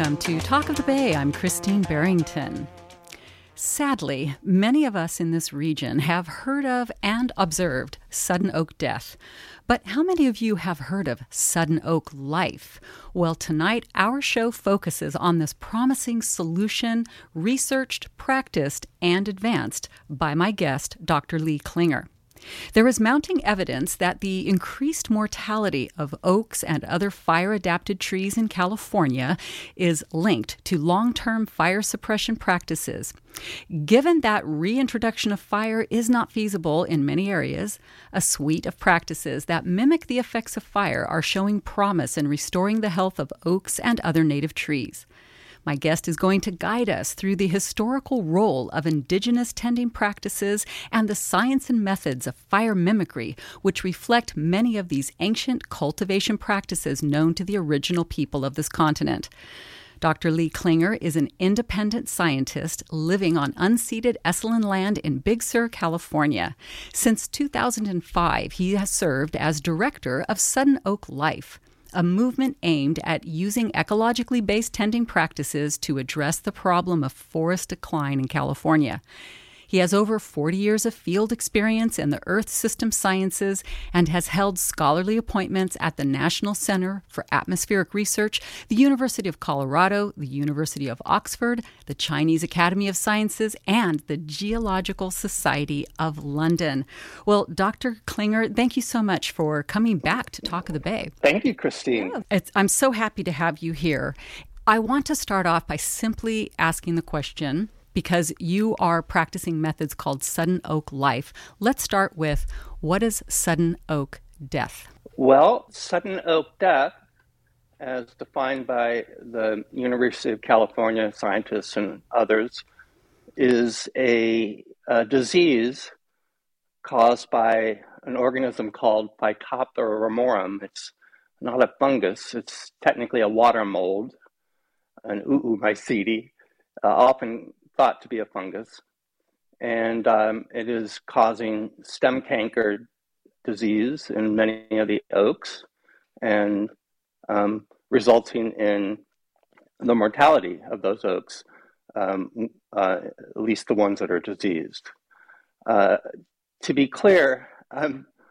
Welcome to Talk of the Bay. I'm Christine Barrington. Sadly, many of us in this region have heard of and observed sudden oak death. But how many of you have heard of sudden oak life? Well, tonight our show focuses on this promising solution, researched, practiced, and advanced by my guest, Dr. Lee Klinger. There is mounting evidence that the increased mortality of oaks and other fire-adapted trees in California is linked to long-term fire suppression practices. Given that reintroduction of fire is not feasible in many areas, a suite of practices that mimic the effects of fire are showing promise in restoring the health of oaks and other native trees. My guest is going to guide us through the historical role of indigenous tending practices and the science and methods of fire mimicry, which reflect many of these ancient cultivation practices known to the original people of this continent. Dr. Lee Klinger is an independent scientist living on unceded Esalen land in Big Sur, California. Since 2005, he has served as director of Sudden Oak Life, a movement aimed at using ecologically based tending practices to address the problem of forest decline in California. He has over 40 years of field experience in the earth system sciences and has held scholarly appointments at the National Center for Atmospheric Research, the University of Colorado, the University of Oxford, the Chinese Academy of Sciences, and the Geological Society of London. Well, Dr. Klinger, thank you so much for coming back to Talk of the Bay. Thank you, Christine. I'm so happy to have you here. I want to start off by simply asking the question, because you are practicing methods called sudden oak life. Let's start with, what is sudden oak death? Well, sudden oak death, as defined by the University of California scientists and others, is a disease caused by an organism called Phytophthora ramorum. It's not a fungus, it's technically a water mold, an Oomycete, often thought to be a fungus, and it is causing stem canker disease in many of the oaks and resulting in the mortality of those oaks, at least the ones that are diseased. To be clear, I'm